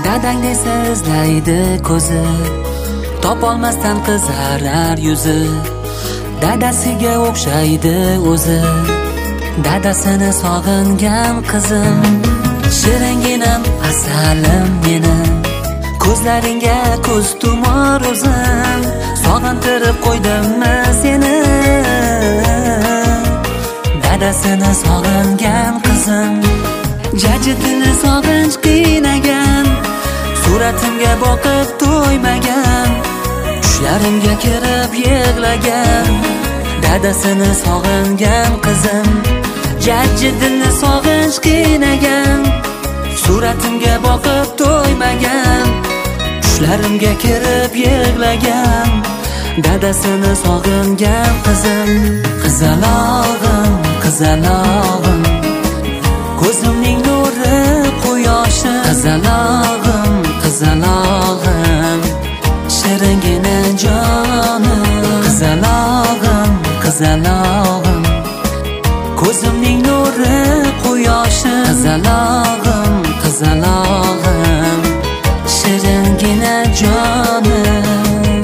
Dadang desa izlaydi ko'zi, topolmasdan qizarar yuzi. Dadasiga o'xshaydi o'zi, dadasini sog'ingan qizim. Shiringinam asalim menim, ko'zlaringga ko'z tumor o'zim. Sog'intirib qo'ydimmi seni, dadasini sog'ingan qizim. Jajjitini sog'inch qiynagan, suratimga boqib to'ymagan, tushlarimga kirib yig'lagan, dadasini sog'ingan qizim. Jajjitini sog'inch qiynagan, suratimga boqib to'ymagan, tushlarimga kirib yig'lagan, dadasini sog'ingan qizim. Qizalog'im, qizalog'im, ko'zimning nuri quyoshi. Qizalog'im, qizalog'im, shiringina jonim. Qizalog'im, qizalog'im, ko'zimning nuri quyoshi. Qizalog'im, qizalog'im, shiringina jonim.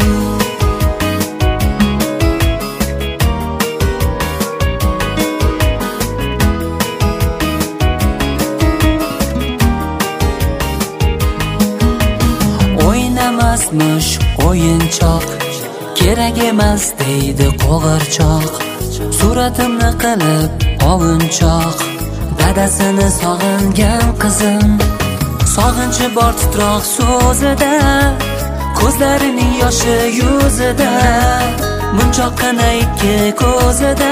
O'ynamasmish o'yinchoq, kerak emas deydi qo'g'irchoq. Suratimni qilib ovunchoq, dadasini sog'ingan qizim. Sog'inchi bor titroq so'zida, ko'zlarining yoshi yuzida, munchoqqina ikki ko'zida,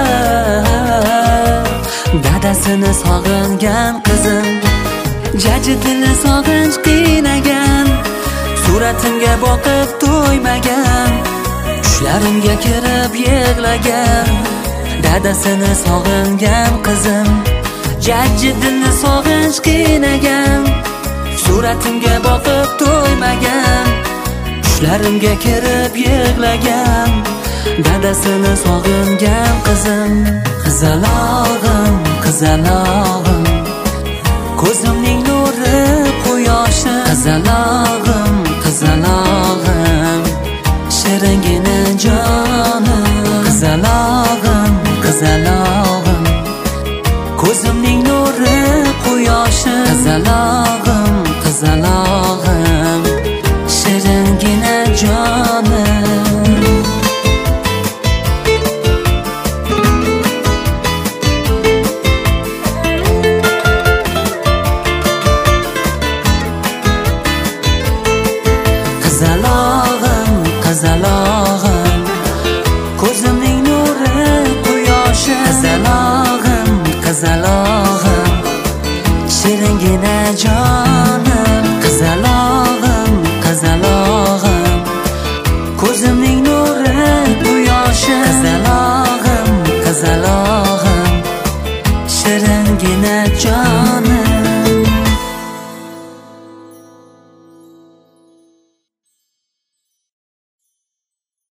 dadasini sog'ingan qizim. Jajjitini sog'inch qiynagan, suratimga boqib to'ymagan, tushlarimga kirib yig'lagan, dadasini sog'ingan qizim. Jajjitini sog'inch qiynagan, suratimga boqib to'ymagan, tushlarimga kirib yig'lagan, dadasini sog'ingan qizim. Qizalog'im, qizalog'im, ko'zimning nuri quyoshi. Qizalog'im,